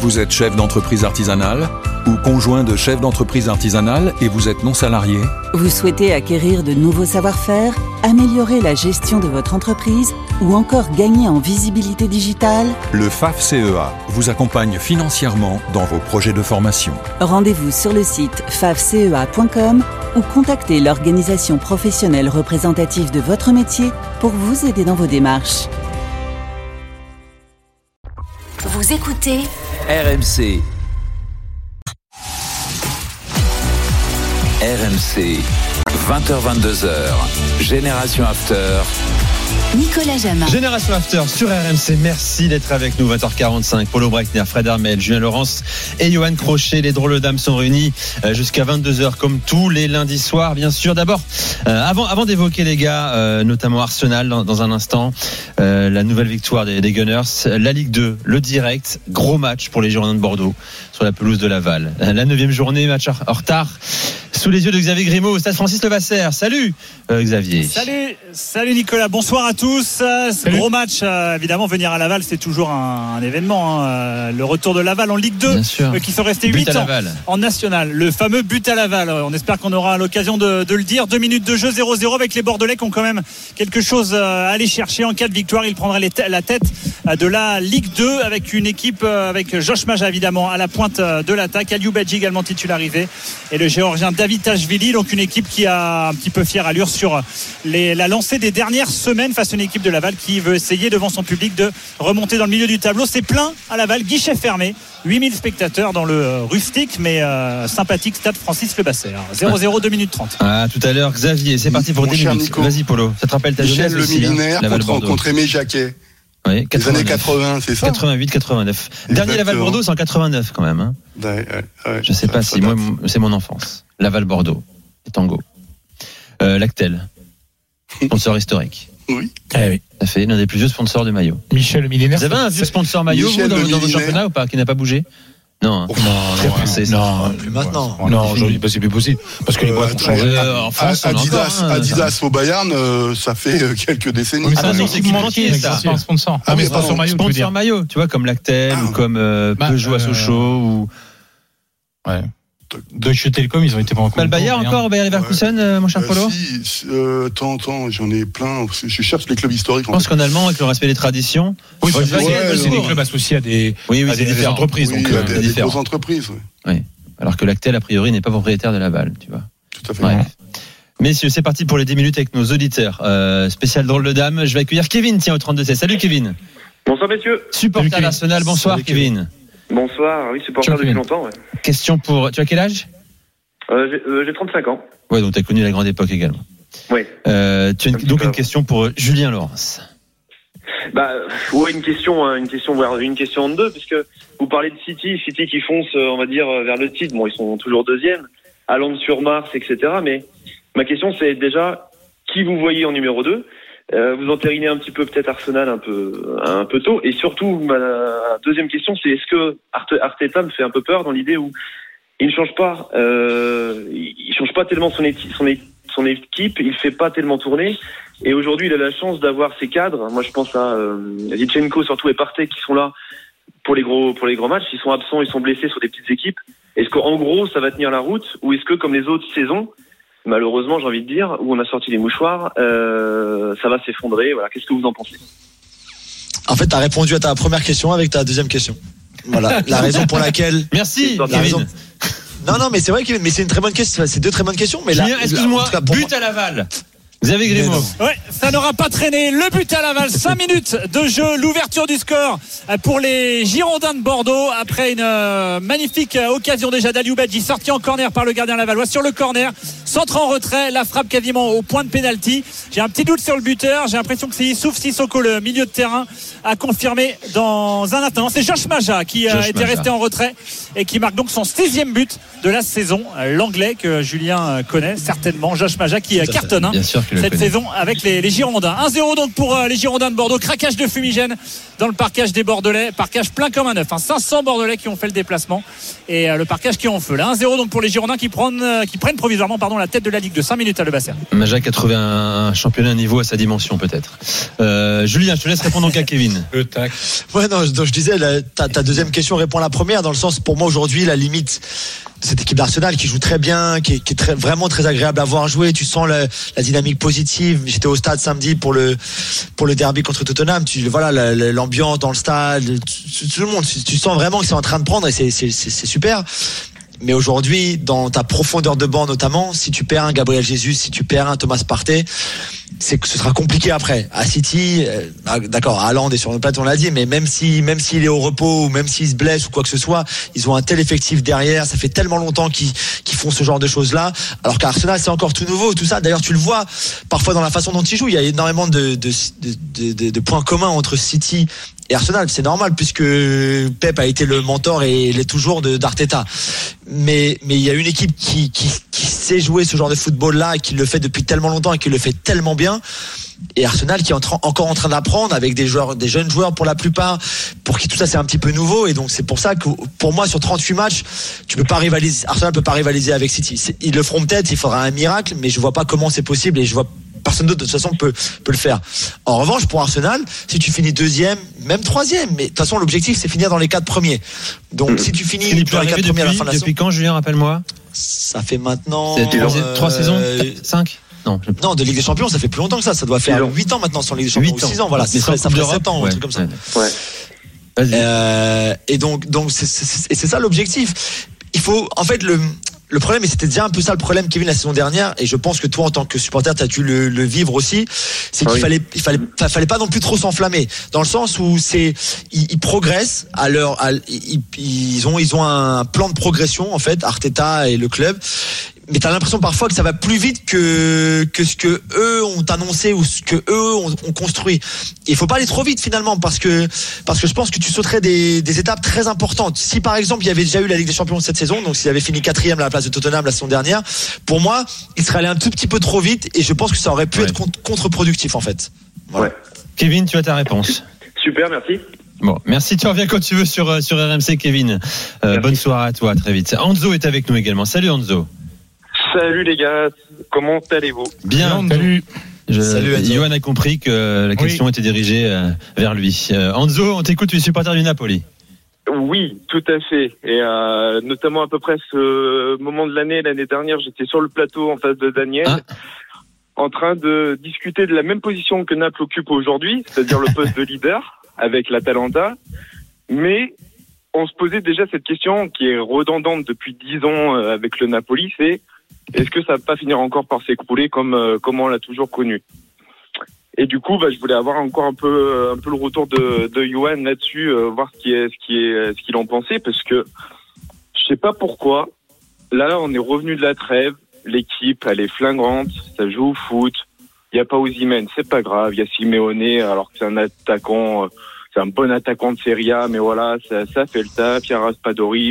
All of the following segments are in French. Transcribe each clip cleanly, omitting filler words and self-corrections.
Vous êtes chef d'entreprise artisanale ou conjoint de chef d'entreprise artisanale et vous êtes non salarié? Vous souhaitez acquérir de nouveaux savoir-faire, améliorer la gestion de votre entreprise ou encore gagner en visibilité digitale? Le FAFCEA vous accompagne financièrement dans vos projets de formation. Rendez-vous sur le site fafcea.com ou contactez l'organisation professionnelle représentative de votre métier pour vous aider dans vos démarches. Vous écoutez RMC. RMC, 20h-22h, Génération After. Nicolas Jamin. Génération After sur RMC, merci d'être avec nous. 20h45, Polo Breitner, Fred Armel, Julien Laurence et Johan Crochet. Les drôles dames sont réunis jusqu'à 22h comme tous les lundis soirs, bien sûr. D'abord, avant d'évoquer les gars, notamment Arsenal dans un instant, la nouvelle victoire des Gunners, la Ligue 2, le direct, gros match pour les Girondins de Bordeaux sur la pelouse de Laval. La 9e journée, match en retard. Sous les yeux de Xavier Grimaud au stade Francis Levasseur. Salut Xavier. Salut Nicolas, bonsoir à tous. Gros match, évidemment, venir à Laval c'est toujours un événement, hein. Le retour de Laval en Ligue 2 qui sont restés 8 ans en national. Le fameux but à Laval, on espère qu'on aura l'occasion de le dire. 2 minutes de jeu, 0-0 avec les Bordelais qui ont quand même quelque chose à aller chercher. En cas de victoire, ils prendraient la tête de la Ligue 2 avec une équipe avec Josh Maja évidemment à la pointe de l'attaque, Aliou Badji également titularisé et le géorgien David Tashvili, donc une équipe qui a un petit peu fière allure sur la lancée des dernières semaines face à une équipe de Laval qui veut essayer devant son public de remonter dans le milieu du tableau. C'est plein à Laval, guichet fermé, 8000 spectateurs dans le rustique mais sympathique stade Francis Levasseur. 0-0, 2 minutes 30. Tout à l'heure Xavier, c'est parti pour 10 minutes. Nico. Vas-y Polo, ça te rappelle ta jeunesse aussi, le millénaire contre Aimé Jacquet. Oui, les années 80, c'est ça 88, 89. Dernier Laval-Bordeaux, c'est en 89 quand même. Hein. Je sais pas si moi, c'est mon enfance. Laval-Bordeaux, et Tango. Lactel, sponsor historique. Oui. Oui. Ça fait l'un des plus vieux sponsors de maillot. Michel le millénaire. Vous avez un vieux sponsor maillot vous, dans votre championnat ou pas, qui n'a pas bougé? Non, non, plus maintenant. Non, aujourd'hui, c'est plus possible. Parce que les boîtes ont changé. En France, Adidas au Bayern, ça fait quelques décennies. C'est équipementier, ça. C'est un sponsor. Mais sponsor maillot, tu veux dire. Sponsor maillot, tu vois, comme Lactel ou comme Peugeot à Sochaux ou. Ouais. Deutsche Telekom, ils ont été pas en compte. Le Bayern encore, Bayer Leverkusen, mon cher Polo. Tant, j'en ai plein. Je cherche les clubs historiques. Je pense qu'en allemand, avec le respect des traditions. Oui, c'est des clubs associés à des entreprises. Donc, des grosses entreprises. Oui. Alors que Lactel, a priori, n'est pas propriétaire de Laval, tu vois. Tout à fait. Ouais. Messieurs, c'est parti pour les 10 minutes avec nos auditeurs. Spécial drôle de dame. Je vais accueillir Kevin, tiens, au 32C. Salut Kevin. Bonsoir messieurs. Supporter d'Arsenal. Bonsoir Kevin. Bonsoir, oui, supporter depuis longtemps. Ouais. Question pour. Tu as quel âge? J'ai 35 ans. Ouais, donc tu as connu la grande époque également. Oui. Tu as donc une question pour Julien Laurence. Ouais, une question en deux, puisque vous parlez de City qui fonce, on va dire, vers le titre. Bon, ils sont toujours deuxième, à Lens-sur-Marne, etc. Mais ma question, c'est déjà qui vous voyez en numéro 2. Vous entérinez un petit peu peut-être Arsenal un peu tôt, et surtout ma deuxième question, c'est est-ce que Arteta me fait un peu peur dans l'idée où il ne change pas, il change pas tellement son équipe, il fait pas tellement tourner, et aujourd'hui il a la chance d'avoir ses cadres. Moi je pense à Zinchenko surtout et Partey qui sont là pour les gros matchs. Ils sont absents, ils sont blessés sur des petites équipes. Est-ce qu'en gros ça va tenir la route, ou est-ce que comme les autres saisons, malheureusement, j'ai envie de dire, où on a sorti les mouchoirs, ça va s'effondrer. Voilà. Qu'est-ce que vous en pensez? En fait, tu as répondu à ta première question avec ta deuxième question. Voilà, la raison pour laquelle. Merci, Kevin. Non, mais c'est vrai, mais c'est une très bonne question. C'est deux très bonnes questions. Mais Julien, excuse-moi, but à Laval. Xavier Grimaud. Ouais, ça n'aura pas traîné. Le but à Laval, 5 minutes de jeu, l'ouverture du score pour les Girondins de Bordeaux après une magnifique occasion déjà d'Aliou Badji, sorti en corner par le gardien lavallois sur le corner, centre en retrait, la frappe quasiment au point de pénalty. J'ai un petit doute sur le buteur, j'ai l'impression que c'est Youssouf Sissoko, le milieu de terrain, à confirmer dans un instant. C'est Josh Maja qui était resté en retrait et qui marque donc son 6e but de la saison. L'anglais que Julien connaît certainement, Josh Maja qui cartonne cette saison avec les Girondins. 1-0 donc pour les Girondins de Bordeaux. Craquage de fumigène dans le parquage des Bordelais. Parquage plein comme un œuf. 500 Bordelais qui ont fait le déplacement et le parquage qui est en feu. Là, 1-0 donc pour les Girondins qui prennent provisoirement la tête de la Ligue de 5 minutes à Le Basser. Majac a trouvé un championnat niveau à sa dimension peut-être. Julien, je te laisse répondre donc à Kevin. Ouais, non, je disais, ta deuxième question répond à la première, dans le sens, pour moi aujourd'hui, la limite de cette équipe d'Arsenal qui joue très bien, qui est vraiment très agréable à voir jouer. Tu sens la dynamique positive. J'étais au stade samedi pour le derby contre Tottenham. L'ambiance dans le stade, tout le monde. Tu sens vraiment que c'est en train de prendre et c'est super. Mais aujourd'hui, dans ta profondeur de banc notamment, si tu perds un Gabriel Jesus, si tu perds un Thomas Partey, c'est que ce sera compliqué après. À City, d'accord, Haaland est sur le plateau, on l'a dit, mais même s'il est au repos ou même s'il se blesse ou quoi que ce soit, ils ont un tel effectif derrière. Ça fait tellement longtemps qu'ils font ce genre de choses-là. Alors qu'à Arsenal, c'est encore tout nouveau, tout ça. D'ailleurs, tu le vois parfois dans la façon dont ils jouent. Il y a énormément de points communs entre City et Arsenal, c'est normal puisque Pep a été le mentor et il est toujours d'Arteta. Mais il y a une équipe qui sait jouer ce genre de football-là, et qui le fait depuis tellement longtemps et qui le fait tellement bien. Et Arsenal qui est encore en train d'apprendre avec des jeunes joueurs pour la plupart, pour qui tout ça c'est un petit peu nouveau. Et donc c'est pour ça que pour moi sur 38 matchs, Arsenal peut pas rivaliser avec City. Ils le feront peut-être, il faudra un miracle, mais je vois pas comment c'est possible et je vois personne d'autre de toute façon peut le faire. En revanche, pour Arsenal, si tu finis deuxième, même troisième, mais de toute façon l'objectif c'est finir dans les 4 premiers. Donc si tu finis dans les 4 premiers à la fin de la saison. Depuis quand, Julien, rappelle-moi? Ça fait maintenant 3 saisons, 5. Non, de Ligue des Champions, ça fait plus longtemps que ça. Ça doit faire 8 ans maintenant sans Ligue des Champions. 8 ans. 6 ans, voilà. Ça fait 7 ans, un truc comme ça. Ouais. Et donc c'est ça l'objectif. Il faut, en fait, le problème, et c'était déjà un peu ça le problème, Kevin, la saison dernière, et je pense que toi, en tant que supporter, t'as dû le vivre aussi, c'est qu'il fallait pas non plus trop s'enflammer, dans le sens où ils progressent ils ont un plan de progression, en fait, Arteta et le club. Mais t'as l'impression parfois que ça va plus vite que ce que eux ont annoncé ou ce que eux ont construit. Et il faut pas aller trop vite finalement parce que je pense que tu sauterais des étapes très importantes. Si par exemple il y avait déjà eu la Ligue des Champions cette saison, donc s'il avait fini 4e à la place de Tottenham la saison dernière, pour moi il serait allé un tout petit peu trop vite et je pense que ça aurait pu être contre-productif en fait. Voilà. Ouais. Kevin, tu as ta réponse. Super, merci. Bon, merci, tu reviens quand tu veux sur RMC, Kevin. Bonne soirée à toi, à très vite. Enzo est avec nous également. Salut Enzo. Salut les gars, comment allez-vous? Bien, salut. Salut, Johan a compris que la question était dirigée vers lui. Enzo, on t'écoute, tu es supporter du Napoli. Oui, tout à fait. Et notamment à peu près ce moment de l'année dernière, j'étais sur le plateau en face de Daniel, en train de discuter de la même position que Naples occupe aujourd'hui, c'est-à-dire le poste de leader avec l'Atalanta. Mais on se posait déjà cette question qui est redondante depuis 10 ans avec le Napoli, c'est est-ce que ça va pas finir encore par s'écrouler comme on l'a toujours connu? Et du coup, je voulais avoir encore un peu le retour de Johan là-dessus, voir ce qu'il en pensait, parce que je sais pas pourquoi. Là, on est revenu de la trêve, l'équipe, elle est flingrante, ça joue au foot. Il y a pas Osimhen, c'est pas grave. Il y a Simeone, alors que c'est un attaquant, c'est un bon attaquant de Serie A, mais voilà, ça fait le taf. Pierre Raspadori,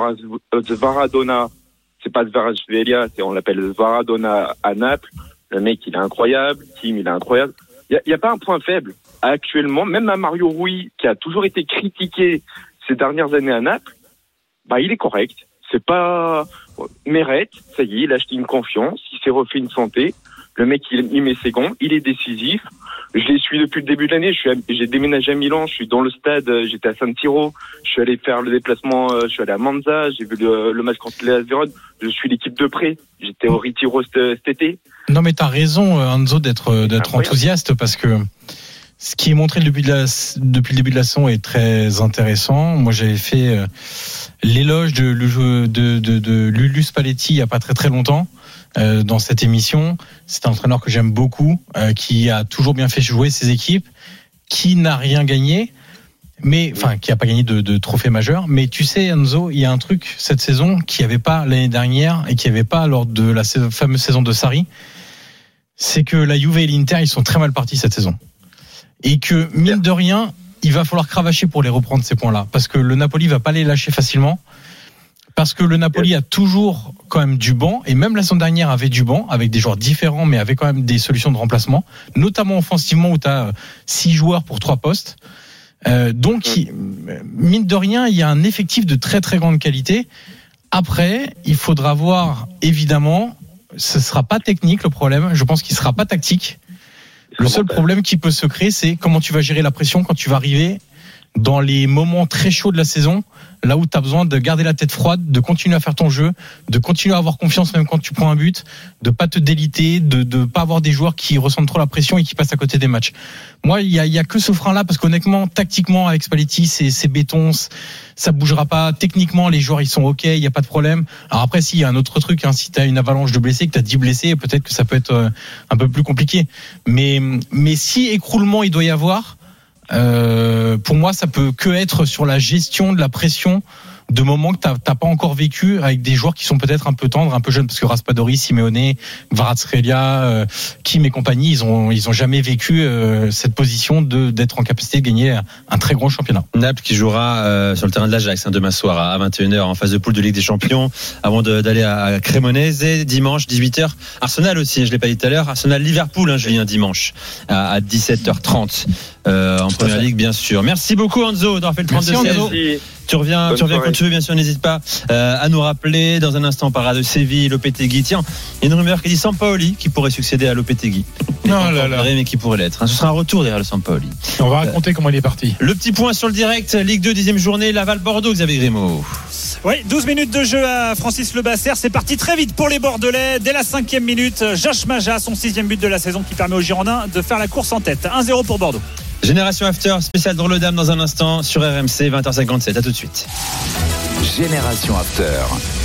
Varadona. C'est pas Kvaratskhelia, on l'appelle Varadona à Naples. Le mec, il est incroyable. Tim, il est incroyable. Il y a pas un point faible. Actuellement, même à Mario Rui, qui a toujours été critiqué ces dernières années à Naples, il est correct. C'est pas Meret, ça y est, il a acheté une confiance, il s'est refait une santé. Le mec, il met ses gants, il est décisif. Je les suis depuis le début de l'année. J'ai déménagé à Milan, je suis dans le stade, j'étais à San Siro. Je suis allé faire le déplacement, je suis allé à Monza, j'ai vu le match contre les Vérone. Je suis l'équipe de près. J'étais au Retiro cet été. Non, mais t'as raison, Enzo, d'être enthousiaste, parce que ce qui est montré depuis le début de la saison est très intéressant. Moi, j'avais fait l'éloge de Lulu Spalletti il y a pas très très longtemps. Dans cette émission, c'est un entraîneur que j'aime beaucoup, qui a toujours bien fait jouer ses équipes, qui n'a rien gagné, mais qui n'a pas gagné de trophée majeur. Mais tu sais, Enzo, il y a un truc cette saison qu'il n'y avait pas l'année dernière et qu'il n'y avait pas lors de la fameuse saison de Sarri, c'est que la Juve et l'Inter, ils sont très mal partis cette saison, et que mine de rien, il va falloir cravacher pour les reprendre ces points-là, parce que le Napoli va pas les lâcher facilement. Parce que le Napoli a toujours quand même du banc, et même la saison dernière avait du banc, avec des joueurs différents, mais avec quand même des solutions de remplacement, notamment offensivement où tu as 6 joueurs pour 3 postes. Donc, mine de rien, il y a un effectif de très très grande qualité. Après, il faudra voir, évidemment, ce ne sera pas technique le problème, je pense qu'il ne sera pas tactique. Le seul problème qui peut se créer, c'est comment tu vas gérer la pression quand tu vas arriver dans les moments très chauds de la saison, là où tu as besoin de garder la tête froide, de continuer à faire ton jeu, de continuer à avoir confiance même quand tu prends un but, de pas te déliter, de pas avoir des joueurs qui ressentent trop la pression et qui passent à côté des matchs. Moi, il y a que ce frein-là, parce qu'honnêtement, tactiquement, avec Spalletti, c'est béton, ça bougera pas. Techniquement, les joueurs, ils sont OK, il y a pas de problème. Alors après, s'il y a un autre truc, si tu as une avalanche de blessés, que tu as 10 blessés, peut-être que ça peut être un peu plus compliqué. Mais si écroulement il doit y avoir, pour moi, ça peut que être sur la gestion de la pression de moments que t'as pas encore vécu avec des joueurs qui sont peut-être un peu tendres, un peu jeunes, parce que Raspadori, Simeone, Kvaratskhelia, Kim et compagnie, ils ont jamais vécu cette position d'être en capacité de gagner un très grand championnat. Naples qui jouera sur le terrain de l'Ajax demain soir à 21h en phase de poule de Ligue des Champions, avant d'aller à Cremonese dimanche 18h. Arsenal aussi, je l'ai pas dit tout à l'heure, Arsenal-Liverpool, Julien, dimanche à 17h30 en Première Ligue, bien sûr. Merci beaucoup Enzo d'avoir fait le 32-16. Tu reviens quand tu veux, bien sûr, n'hésite pas à nous rappeler. Dans un instant, on parlera de Séville, Lopetegui. Tiens, il y a une rumeur qui dit Sampaoli qui pourrait succéder à Lopetegui. Mais qui pourrait l'être. Ce sera un retour derrière le Sampaoli. On va raconter comment il est parti. Le petit point sur le direct, Ligue 2, 10e journée, Laval-Bordeaux, Xavier Grimaud. Oui, 12 minutes de jeu à Francis Lebasser. C'est parti très vite pour les Bordelais. Dès la 5e minute, Josh Maja, son 6e but de la saison qui permet aux Girondins de faire la course en tête. 1-0 pour Bordeaux. Génération After, spécial drôle de dame dans un instant sur RMC, 20h57. À tout de suite. Génération After.